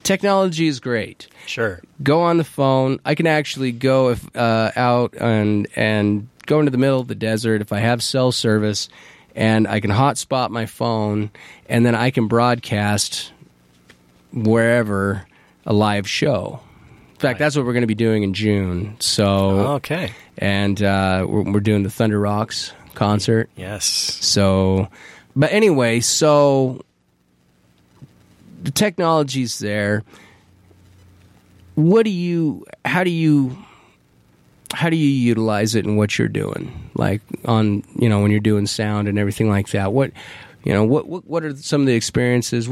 technology is great. Sure. Go on the phone. I can actually go out and go into the middle of the desert if I have cell service, and I can hotspot my phone, and then I can broadcast wherever a live show. In fact, that's what we're going to be doing in June. So okay. And we're doing the Thunder Rocks concert. Yes. So, but anyway, so the technology's there. How do you utilize it in what you're doing? Like on, when you're doing sound and everything like that. What are some of the experiences?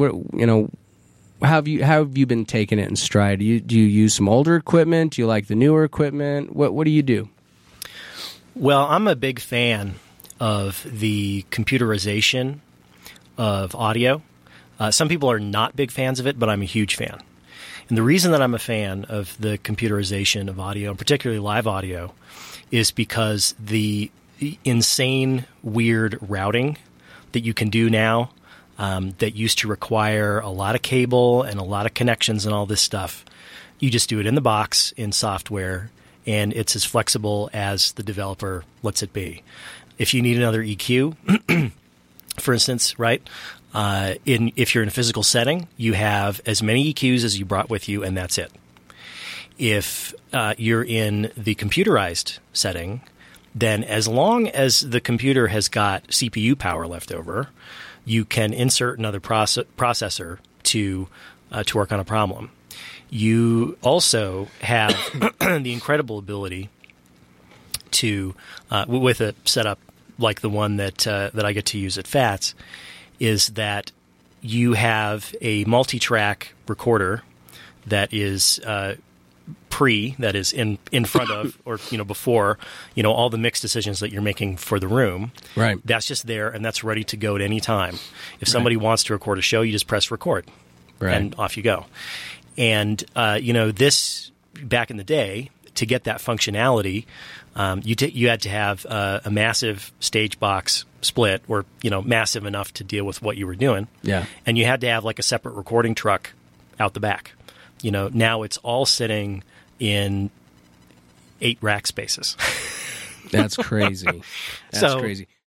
How have you been taking it in stride? Do you use some older equipment? Do you like the newer equipment? What do you do? Well, I'm a big fan of the computerization of audio. Some people are not big fans of it, but I'm a huge fan. And the reason that I'm a fan of the computerization of audio, and particularly live audio, is because the insane, weird routing that you can do now that used to require a lot of cable and a lot of connections and all this stuff. You just do it in the box in software, and it's as flexible as the developer lets it be. If you need another EQ, for instance, right? If you're in a physical setting, you have as many EQs as you brought with you, and that's it. If you're in the computerized setting, then as long as the computer has got CPU power left over, you can insert another processor to work on a problem. You also have the incredible ability to, with a setup like the one that I get to use at FATS, is that you have a multi-track recorder that is that is in front of, or before all the mix decisions that you're making for the room. Right. That's just there, and that's ready to go at any time. If somebody wants to record a show, you just press record, and off you go. And this back in the day, to get that functionality, you had to have a massive stage box split, or massive enough to deal with what you were doing. Yeah. And you had to have like a separate recording truck out the back. Now it's all sitting in 8 rack spaces. That's crazy. That's crazy.